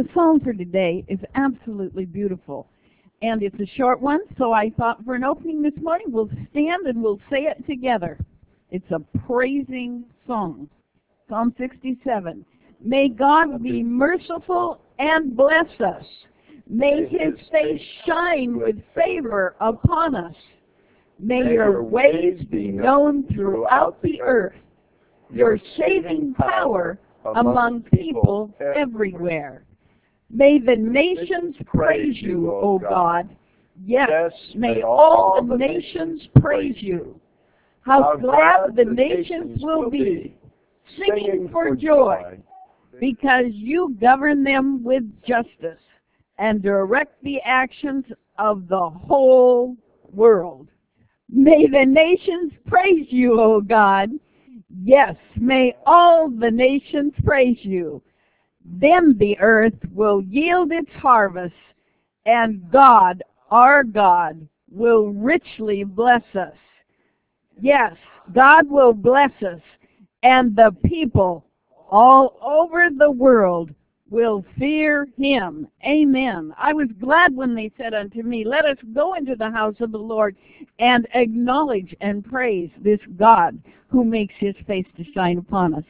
The psalm for today is absolutely beautiful, and it's a short one, so I thought for an opening this morning we'll stand and we'll say it together. It's a praising song. Psalm 67. May God be merciful and bless us. May his face shine with favor upon us. May your ways be known throughout the earth, your saving power among people everywhere. May the nations praise you, O God. Yes, may all the nations praise you. How glad the nations will be, singing for joy, because you govern them with justice and direct the actions of the whole world. May the nations praise you, O God. Yes, may all the nations praise you. Then the earth will yield its harvest, and God, our God, will richly bless us. Yes, God will bless us, and the people all over the world will fear him. Amen. I was glad when they said unto me, let us go into the house of the Lord and acknowledge and praise this God who makes his face to shine upon us.